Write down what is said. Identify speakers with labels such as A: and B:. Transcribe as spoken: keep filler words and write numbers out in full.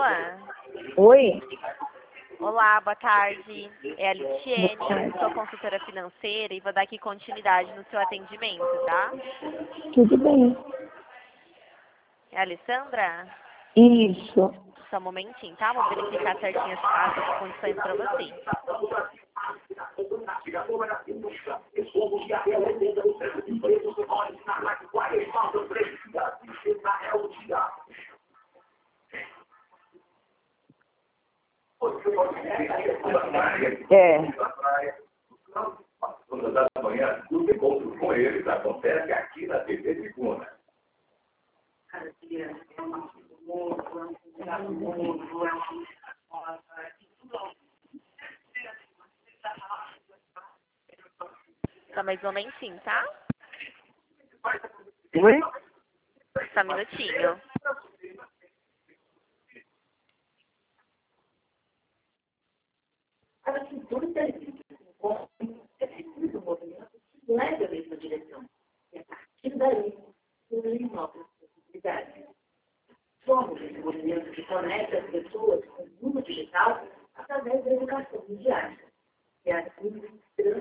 A: Alô?
B: Oi?
A: Olá, boa tarde. É a
B: Boa
A: Litiene,
B: tarde.
A: sou consultora financeira e vou dar aqui continuidade no seu atendimento, tá?
B: Tudo bem?
A: É a Alessandra?
B: Isso.
A: Só um momentinho, tá? Vou verificar certinho as, as condições para você.
B: É.
C: Da manhã, tudo encontro com eles acontece aqui na T V Segunda.
A: Só mais um momentinho, tá?
B: Oi?
A: Só um minutinho.
D: Leve a mesma direção. E a partir daí, surgem novas possibilidades. Somos esse movimento que conecta as pessoas com o mundo digital através da educação midiática. E assim,